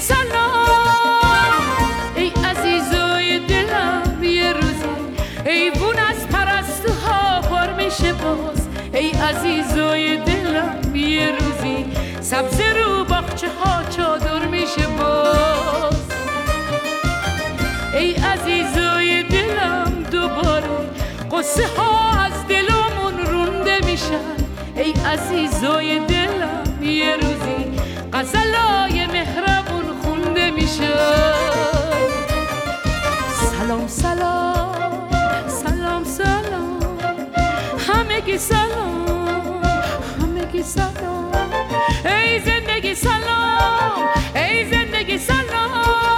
سلام. ای عزیزای دلم یه روزی ایوون از پرستوها پر میشه باز. ای عزیزای دلم یه روزی سبز رو باغچه ها چادر میشه باز. ای عزیزای دلم دوباره قصه ها از دلمون رونده میشن. ای عزیزای دلم یه روزی غزلای مهربون خونده میشن. سلام سلام سلام سلام همگی سلام همگی سلام. ای زندگی سلام ای زندگی سلام.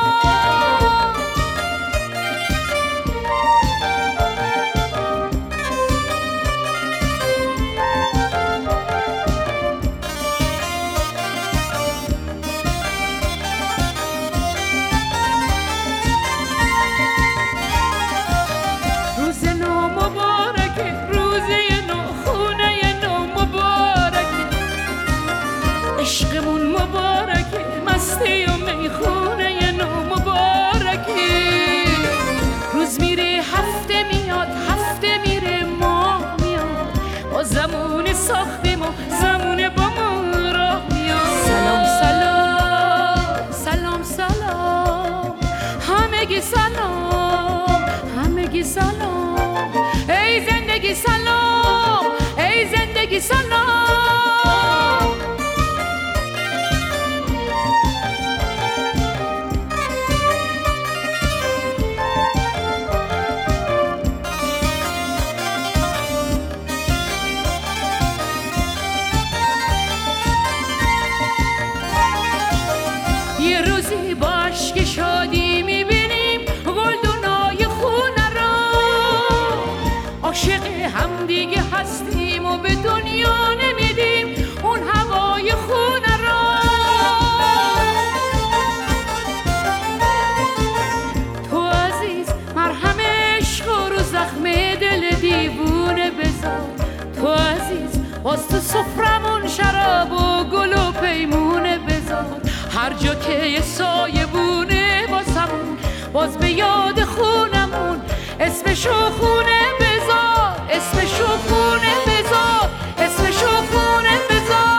روز نو مبارکه روزه نو خونه نو مبارکه. عشقمون مبارکه مستی و میخونه نو مبارکه. روز میره هفته میاد هفته میره ماه میاد. با زمون ساختیم و زمون با ما راه میاد. سلام سلام سلام سلام همگی سلام همگی سلام. ای زندگی سلام ای زندگی سلام. یه روزی باش که شادی میبینیم گلدونای خونه را. عاشق هم دیگه هستیم و به دنیا نمیدیم اون هوای خونه را. تو عزیز مرهم عشق رو زخم دل دیوونه بذار. تو عزیز باز تو سفرمون شراب و گل و پیمونه بذار. هر جا که یه سایه بونه واسمون باز به یاد خونمون اسمشو خونه بذار اسمشو خونه بذار اسمشو خونه بذار.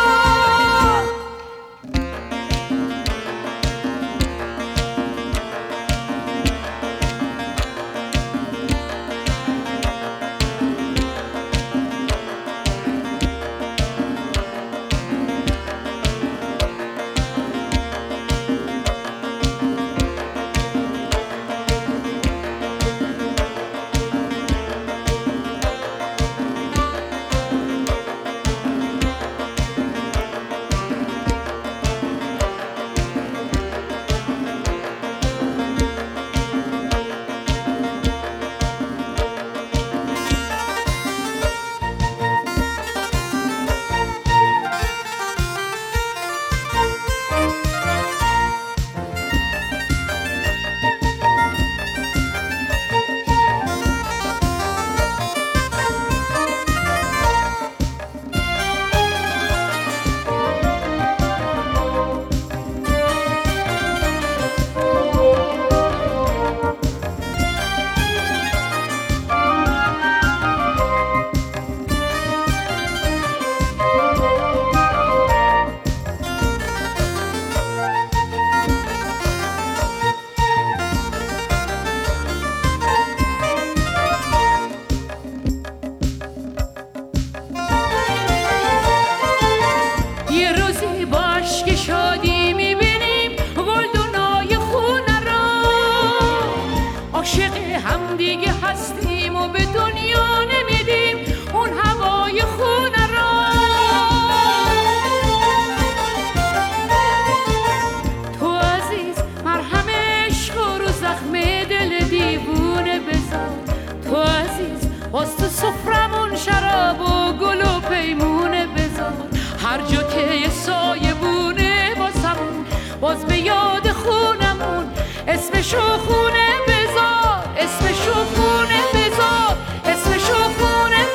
باز تو سفرمون شراب و گل و پیمونه بذار. هر جا که یه سایه بونه واسمون باز به یاد خونمون اسمشو خونه بذار اسمشو خونه بذار اسمشو خونه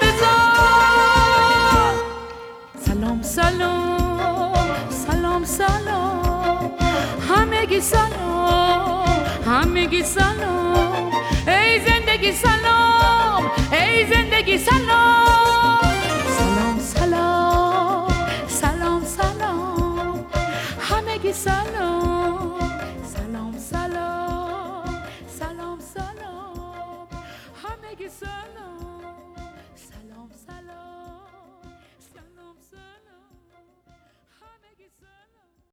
بذار. سلام سلام سلام سلام همگی سلام. ای زندگی سلام، ای زندگی سلام. سلام سلام سلام سلام، همگی سلام. سلام سلام سلام سلام، همگی سلام.